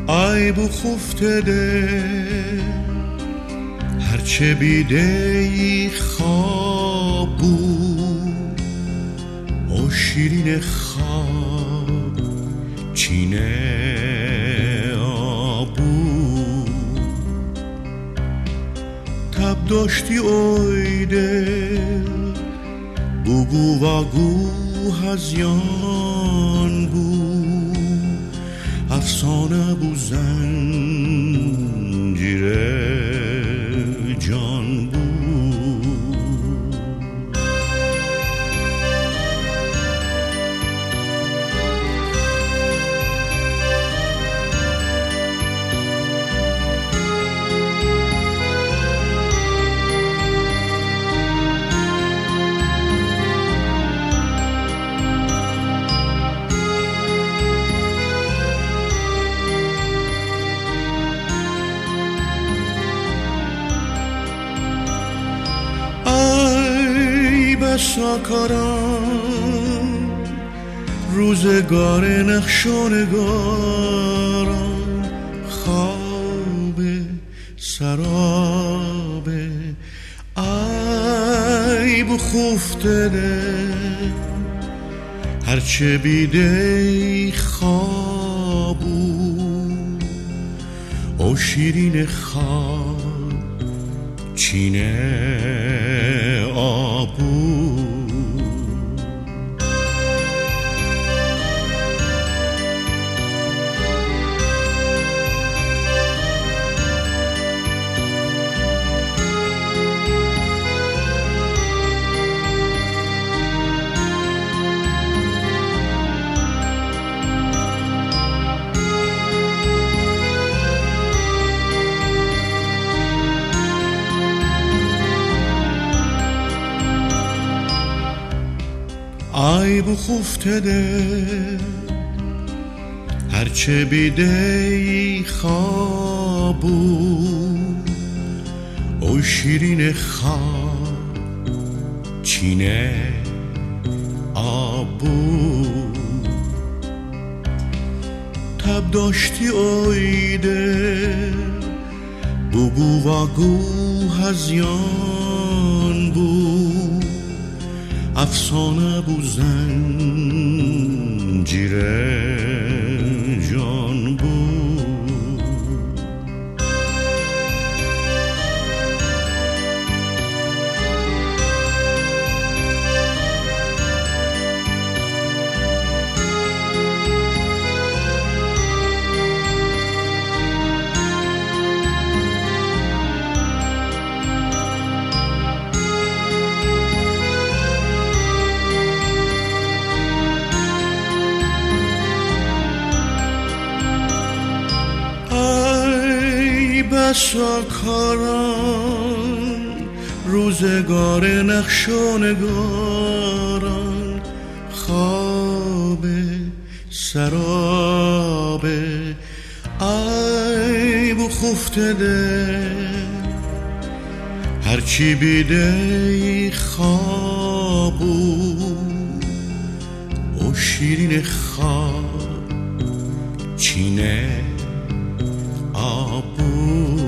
ای بخفته دل هرچه بیدهی خواب بود او شیرین خواب چینه آب بود تب داشتی اوی دل بگو و گو هزیان بود افسانه بود زنجیر جان بود ساکاران روزگار نقش و نگاران خواب سراب ای بخفته دل هرچه بیدهی خواب بود او شیرین خواب چینه آب بود ای بخفته دل هرچه بیدهی خواب بود او شیرین خواب چینه آب بود تب داشتی اوی دل بگو و گو هزیان بود افسانه بود زنجیر جان بود بسا کاران روزگار نقش و نگاران خواب سراب ای بخفته دل هرچی بیدهی خواب بود او شیرین خواب چینه آب بود